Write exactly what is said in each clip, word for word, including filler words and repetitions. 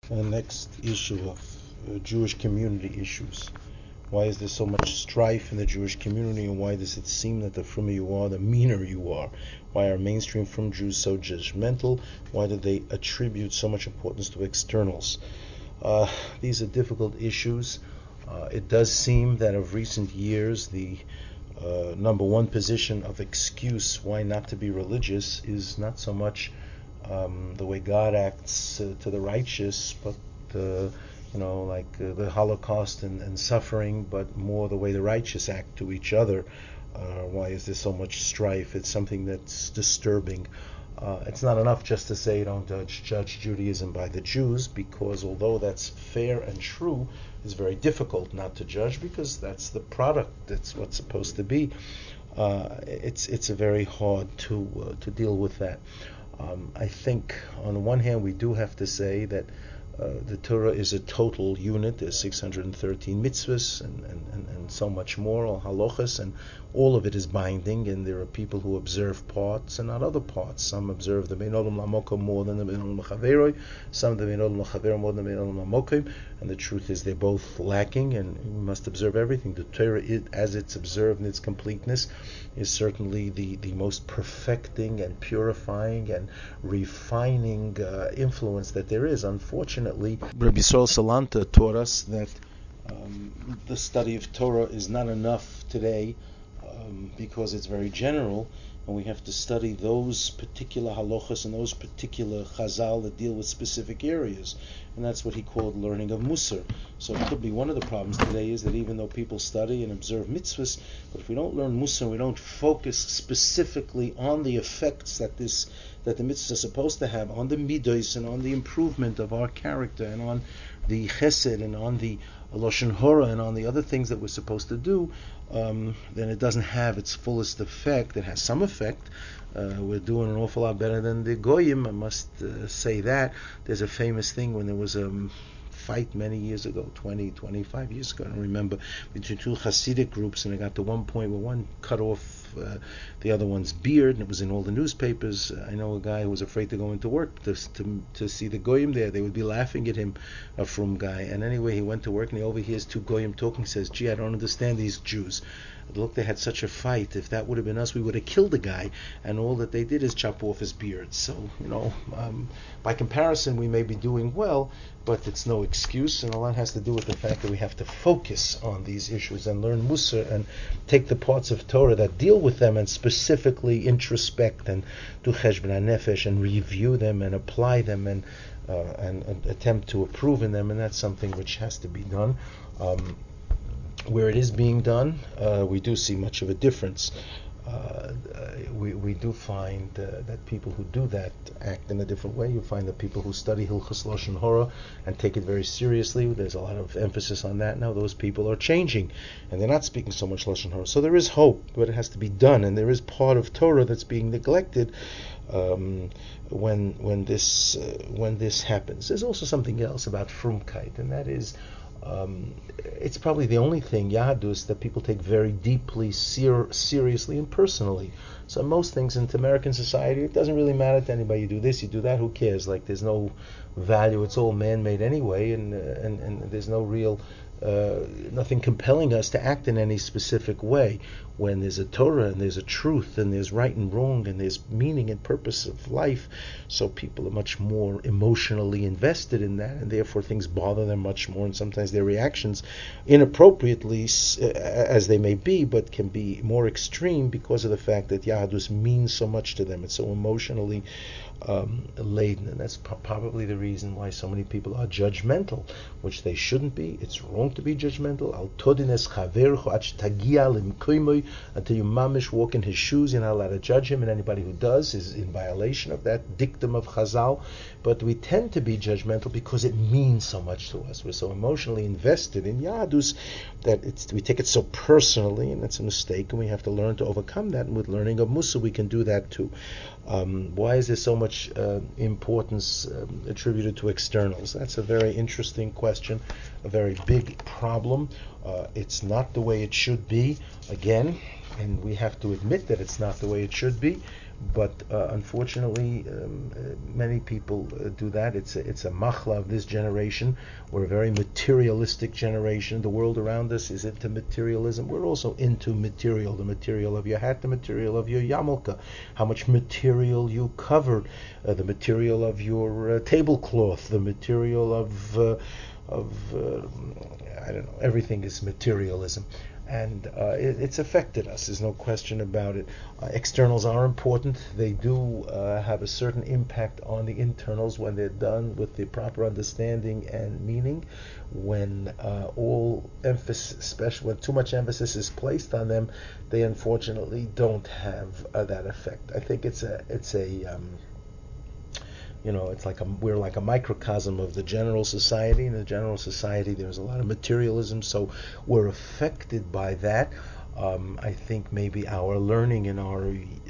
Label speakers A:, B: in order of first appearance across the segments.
A: Uh, next issue of uh, Jewish community issues. Why is there so much strife in the Jewish community, and why does it seem that the frummer you are, the meaner you are? Why are mainstream frum Jews so judgmental? Why do they attribute so much importance to externals? Uh, these are difficult issues. Uh, it does seem that of recent years, the uh, number one position of excuse why not to be religious is not so much um, the way God acts uh, to the righteous, but uh, you know, like uh, the Holocaust and, and suffering, but more the way the righteous act to each other. Uh, why is there so much strife? It's something that's disturbing. Uh, it's not enough just to say don't judge, judge Judaism by the Jews, because although that's fair and true, it's very difficult not to judge because that's the product. That's what's supposed to be. Uh, it's it's a very hard to uh, to deal with that. Um, I think on the one hand we do have to say that uh, the Torah is a total unit. There's six hundred thirteen mitzvahs and, and, and, and so much more, all halachas, and all of it is binding, and there are people who observe parts and not other parts. Some observe the Bein Olam Lamokim more than the Bein Olam Lachaveroi, some the Bein Olam Lachaveroi more than the Bein Olam Lamokim, and the truth is they're both lacking, and we must observe everything. The Torah, it, as it's observed in its completeness, is certainly the, the most perfecting and purifying and refining uh, influence that there is. Unfortunately, Rabbi Yisrael Salanta taught us that um, the study of Torah is not enough today um, because it's very general, and we have to study those particular halachas and those particular chazal that deal with specific areas, and that's what he called learning of Musar. So it could be one of the problems today is that even though people study and observe mitzvahs, but if we don't learn Musar, we don't focus specifically on the effects that this that the mitzvahs are supposed to have on the midos and on the improvement of our character and on the chesed and on the lashon hora and on the other things that we're supposed to do, um, then it doesn't have its fullest effect. It has some effect. Uh, we're doing an awful lot better than the goyim, I must uh, say that. There's a famous thing when there was a um, fight many years ago, twenty, twenty-five years ago, I don't remember, between two Hasidic groups, and it got to one point where one cut off uh, the other one's beard, and it was in all the newspapers. I know a guy who was afraid to go into work to to, to see the goyim there. They would be laughing at him, a frum guy. And anyway, he went to work, and he overhears two goyim talking. He says, "Gee, I don't understand these Jews. Look, they had such a fight. If that would have been us, we would have killed the guy. And all that they did is chop off his beard." So, you know, um, by comparison, we may be doing well, but it's no excuse. And a lot has to do with the fact that we have to focus on these issues and learn Musar and take the parts of Torah that deal with them and specifically introspect and do cheshbon hanefesh and review them and apply them and, uh, and, and attempt to approve in them. And that's something which has to be done. Um, Where it is being done, uh, we do see much of a difference. Uh, uh, we we do find uh, that people who do that act in a different way. You find that people who study Hilchos Lashon Hora and take it very seriously, there's a lot of emphasis on that now. Those people are changing, and they're not speaking so much Lashon Hora. So there is hope, but it has to be done, and there is part of Torah that's being neglected um, when when this uh, when this happens. There's also something else about frumkeit, and that is. Um, it's probably the only thing, Yahadus, that people take very deeply, ser- seriously, and personally. So most things in American society, it doesn't really matter to anybody. You do this, you do that, who cares? Like, there's no value. It's all man-made anyway, and uh, and, and there's no real, uh, nothing compelling us to act in any specific way. When there's a Torah, and there's a truth, and there's right and wrong, and there's meaning and purpose of life, so people are much more emotionally invested in that, and therefore things bother them much more, and sometimes their reactions, inappropriately uh, as they may be, but can be more extreme because of the fact that Yahadus means so much to them. It's so emotionally um, laden, and that's p- probably the reason why so many people are judgmental, which they shouldn't be. It's wrong to be judgmental. Al todines chavercho ach tagia limkoimoy, until you mamish walk in his shoes, you're not allowed to judge him, and anybody who does is in violation of that dictum of Chazal. But we tend to be judgmental because it means so much to us. We're so emotionally invested in Yahadus that it's, we take it so personally, and that's a mistake, and we have to learn to overcome that. And with learning of Musar, we can do that too. Um, why is there so much uh, importance um, attributed to externals? That's a very interesting question, a very big problem. Uh, it's not the way it should be, again, and we have to admit that it's not the way it should be. But uh, unfortunately, um, uh, many people uh, do that. It's a, it's a machla of this generation. We're a very materialistic generation. The world around us is into materialism. We're also into material, the material of your hat, the material of your yarmulke, how much material you cover, uh, the material of your uh, tablecloth, the material of uh, of uh, I don't know. Everything is materialism. And uh, it, it's affected us. There's no question about it. Uh, externals are important. They do uh, have a certain impact on the internals when they're done with the proper understanding and meaning. When uh, all emphasis, especially when too much emphasis is placed on them, they unfortunately don't have uh, that effect. I think it's a it's a um, you know, it's like a, we're like a microcosm of the general society. In the general society, there's a lot of materialism, so we're affected by that. Um, I think maybe our learning and our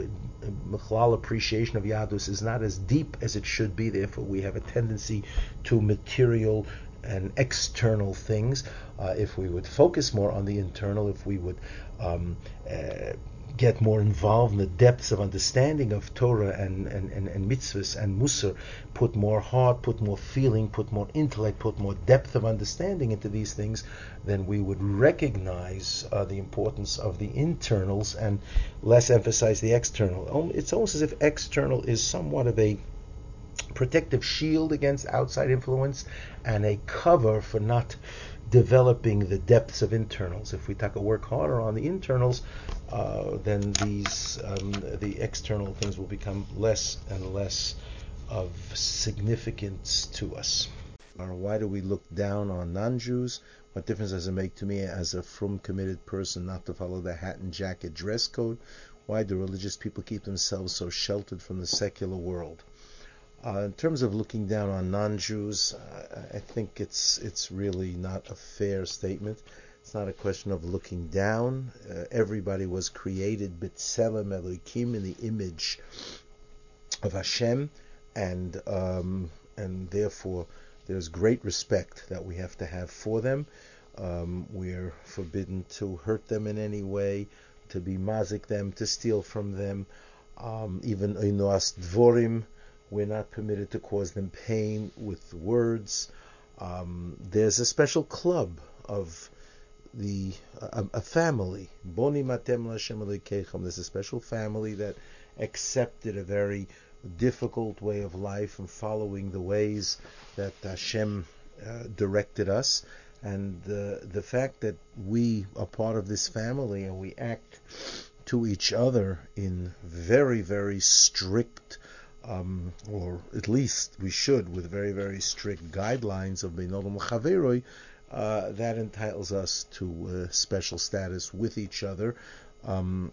A: uh, appreciation of Yadus is not as deep as it should be. Therefore, we have a tendency to material and external things. Uh, if we would focus more on the internal, if we would um, uh, get more involved in the depths of understanding of Torah and, and, and, and mitzvahs and musar, put more heart, put more feeling, put more intellect, put more depth of understanding into these things, then we would recognize uh, the importance of the internals and less emphasize the external. It's almost as if external is somewhat of a protective shield against outside influence and a cover for not developing the depths of internals. If we take a work harder on the internals, uh, then these um, the external things will become less and less of significance to us. Or why do we look down on non-Jews? What difference does it make to me as a frum committed person not to follow the hat and jacket dress code? Why do religious people keep themselves so sheltered from the secular world? Uh, in terms of looking down on non-Jews, uh, I think it's it's really not a fair statement. It's not a question of looking down. Uh, everybody was created b'tselem Elokim, in the image of Hashem, and um, and therefore there's great respect that we have to have for them. Um, we're forbidden to hurt them in any way, to be mazik them, to steal from them. Um, even oinoas dvorim, we're not permitted to cause them pain with words. Um, there's a special club of the a, a family. Boni matem l'Hashem Elokeichem. There's a special family that accepted a very difficult way of life and following the ways that Hashem uh, directed us. And uh, the fact that we are part of this family and we act to each other in very, very strict Um, or at least we should, with very, very strict guidelines of Beinodom Chaveroi, uh, that entitles us to uh, special status with each other. Um,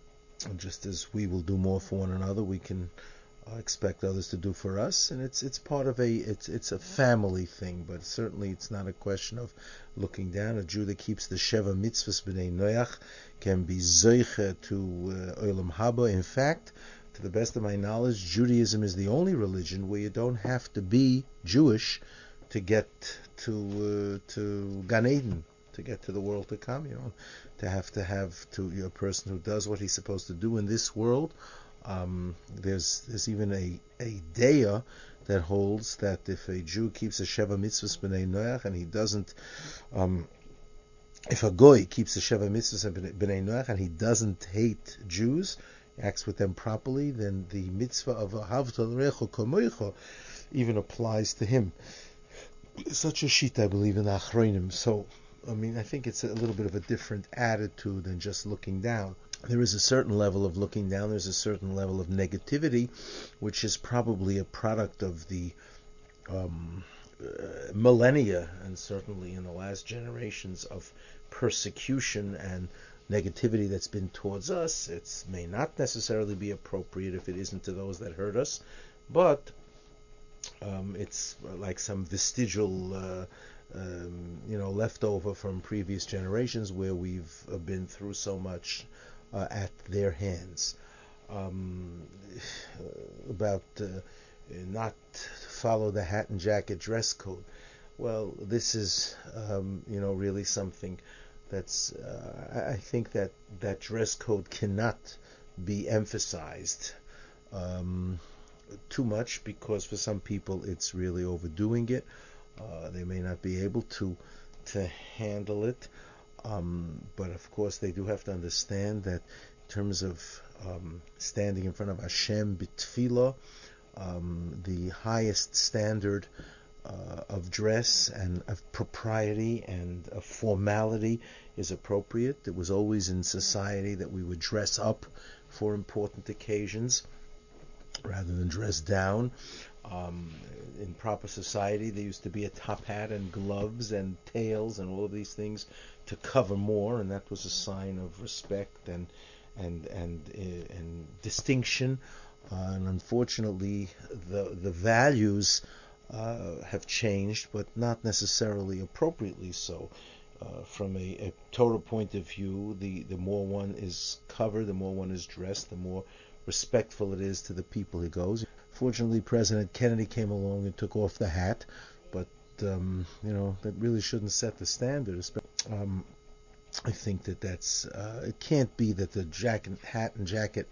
A: just as we will do more for one another, we can uh, expect others to do for us, and it's it's part of a it's it's a family thing. But certainly, it's not a question of looking down. A Jew that keeps the Sheva Mitzvahs B'nai Noach can be zoiche to uh, Olam Haba. In fact, to the best of my knowledge, Judaism is the only religion where you don't have to be Jewish to get to uh, to Gan Eden, to get to the world to come. You know, to have to have to you're a person who does what he's supposed to do in this world. Um, there's there's even a a deya that holds that if a Jew keeps a Sheva Mitzvahs B'nai Noach and he doesn't, um, if a goy keeps the Sheva Mitzvahs B'nai Noach and he doesn't hate Jews, acts with them properly, then the mitzvah of Ahavta l'recho kamoicha even applies to him. Such a sheet, I believe, in the Achronim. So, I mean, I think it's a little bit of a different attitude than just looking down. There is a certain level of looking down, there's a certain level of negativity, which is probably a product of the um, uh, millennia, and certainly in the last generations of persecution and negativity that's been towards us. It may not necessarily be appropriate if it isn't to those that hurt us, but um, it's like some vestigial uh, um, you know, leftover from previous generations where we've uh, been through so much uh, at their hands. Um, about uh, not follow the hat and jacket dress code. Well, this is um, you know, really something that's, uh, I think that that dress code cannot be emphasized um, too much, because for some people it's really overdoing it. Uh, they may not be able to to handle it, um, but of course they do have to understand that in terms of um, standing in front of Hashem b'tfilah, um, the highest standard uh, of dress and of propriety and of formality is appropriate. It was always in society that we would dress up for important occasions rather than dress down. Um, in proper society, there used to be a top hat and gloves and tails and all of these things to cover more, and that was a sign of respect and and and uh, and distinction. Uh, and unfortunately, the the values uh, have changed, but not necessarily appropriately so. Uh, from a, a Torah point of view, the, the more one is covered, the more one is dressed, the more respectful it is to the people he goes. Fortunately, President Kennedy came along and took off the hat, but um, you know, that really shouldn't set the standard. Um, I think that that's uh, it can't be that the jacket, hat and jacket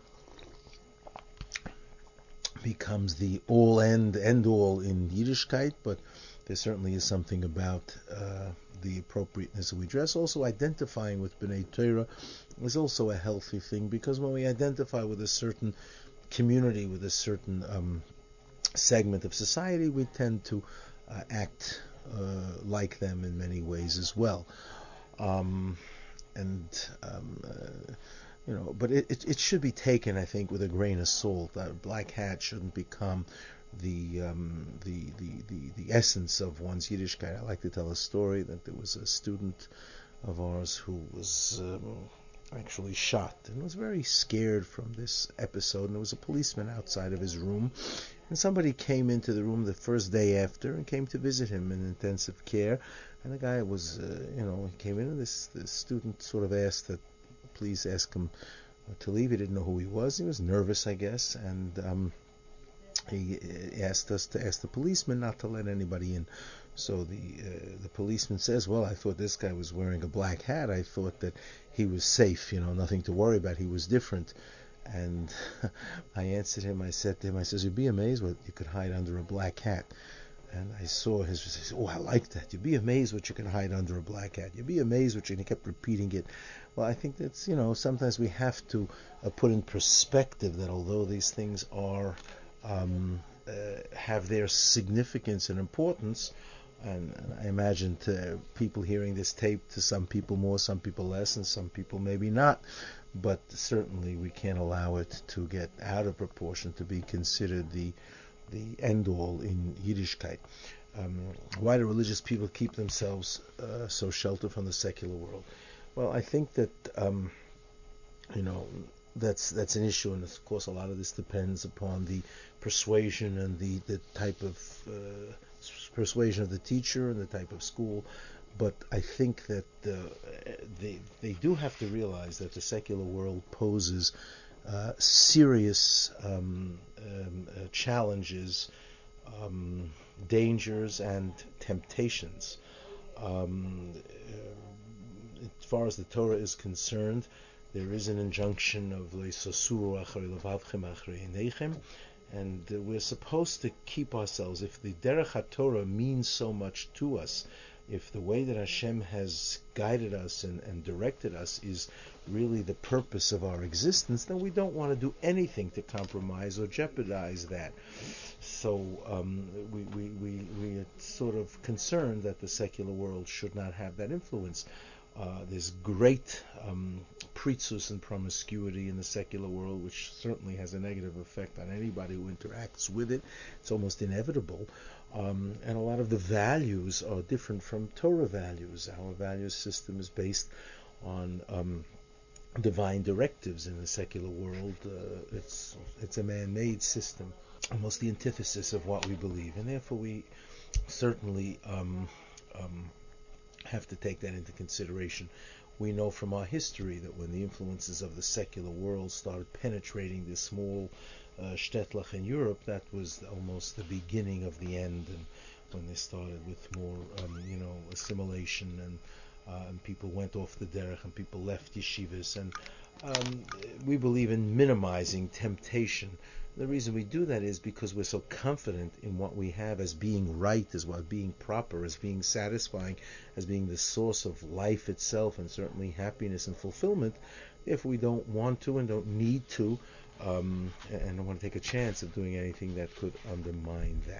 A: becomes the all end end all in Yiddishkeit, but there certainly is something about uh, the appropriateness that we dress. Also, identifying with B'nai Torah is also a healthy thing, because when we identify with a certain community, with a certain um, segment of society, we tend to uh, act uh, like them in many ways as well. Um, and um, uh, you know, but it, it it should be taken, I think, with a grain of salt. That black hat shouldn't become the um, the, the the the essence of one's Yiddishkeit. I like to tell a story that there was a student of ours who was um, actually shot and was very scared from this episode. And there was a policeman outside of his room, and somebody came into the room the first day after and came to visit him in intensive care. And the guy was, uh, you know, he came in, and this, this student sort of asked that please ask him to leave. He didn't know who he was. He was nervous, I guess, and um, he asked us to ask the policeman not to let anybody in. So the uh, the policeman says, well, I thought this guy was wearing a black hat. I thought that he was safe, you know, nothing to worry about. He was different. And I answered him, I said to him, I says, you'd be amazed what you could hide under a black hat. And I saw his, he said, oh, I like that. You'd be amazed what you can hide under a black hat. You'd be amazed what you can, he kept repeating it. Well, I think that's, you know, sometimes we have to uh, put in perspective that although these things are, um, uh, have their significance and importance, and, and I imagine to people hearing this tape, to some people more, some people less, and some people maybe not, but certainly we can't allow it to get out of proportion to be considered the the end-all in Yiddishkeit. Um, why do religious people keep themselves uh, so sheltered from the secular world? Well, I think that um, you know that's that's an issue, and of course a lot of this depends upon the persuasion and the, the type of uh, persuasion of the teacher and the type of school. But I think that uh, they they do have to realize that the secular world poses Uh, serious um, um, uh, challenges, um, dangers, and temptations. Um, uh, as far as the Torah is concerned, there is an injunction of le'sasuru acharei levavchem acharei einechem, and uh, we're supposed to keep ourselves. If the derech HaTorah means so much to us, if the way that Hashem has guided us and, and directed us is really the purpose of our existence, then we don't want to do anything to compromise or jeopardize that. So um, we, we, we, we are sort of concerned that the secular world should not have that influence. Uh, there's great um, pritzus and promiscuity in the secular world, which certainly has a negative effect on anybody who interacts with it. It's almost inevitable. Um, and a lot of the values are different from Torah values. Our value system is based on um, divine directives. In the secular world, uh, it's it's a man-made system, almost the antithesis of what we believe, and therefore we certainly um, um, have to take that into consideration. We know from our history that when the influences of the secular world started penetrating this small uh, shtetl in Europe, that was almost the beginning of the end, and when they started with more, um, you know, assimilation and uh, and people went off the derech, and people left yeshivas, and um, we believe in minimizing temptation. The reason we do that is because we're so confident in what we have as being right, as what being proper, as being satisfying, as being the source of life itself, and certainly happiness and fulfillment. If we don't want to and don't need to, um, and don't want to take a chance of doing anything that could undermine that.